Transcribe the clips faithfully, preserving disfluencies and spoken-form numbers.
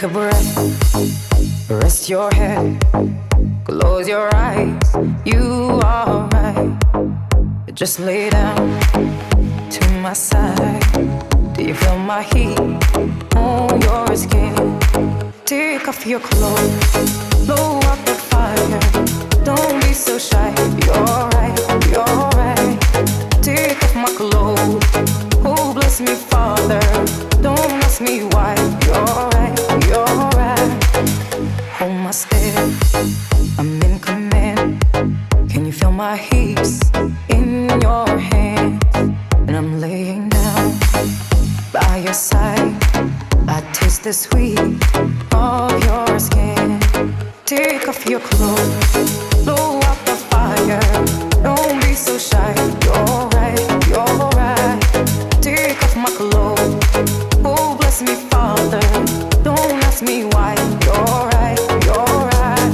Take a breath, rest your head, close your eyes, you are right. Just lay down to my side. Do you feel my heat on your skin? Take off your clothes, blow out the fire. Don't be so shy, you're right, you're right. Take off my clothes, oh bless me Father. Don't ask me why, you're right, you're right. Hold my step, I'm in command. Can you feel my hips in your hands? And I'm laying down by your side. I taste the sweet of your skin. Take off your clothes, blow out the fire. Don't be so shy, you're right, you're right. Take off my clothes, oh bless me Father. Don't ask me why, you're right, you're right.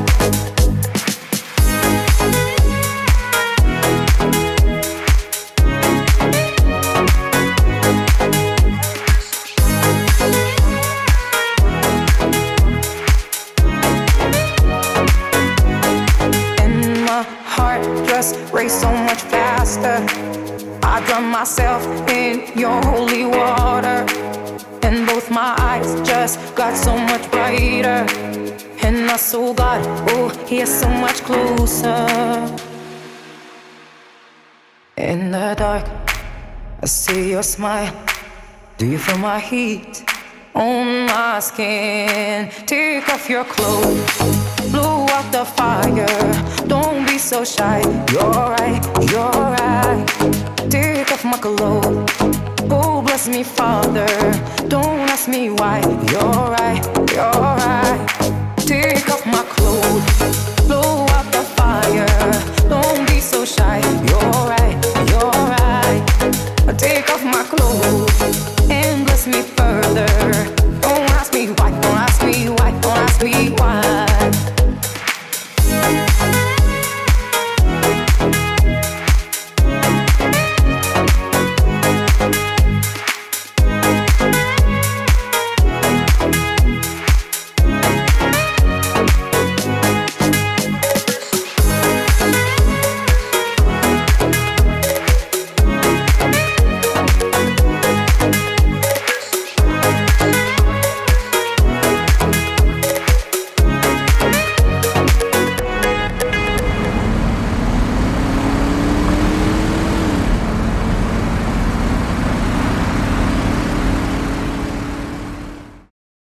And my heart just raced so much faster. I drown myself in your holy water, and both my eyes just got so much brighter. And I saw God, oh, He is so much closer. In the dark, I see your smile. Do you feel my heat on my skin? Take off your clothes, blow out the fire. Don't be so shy, you're right, you're right. Take off my clothes, oh bless me Father. Don't ask me why, you're right, you're right. Take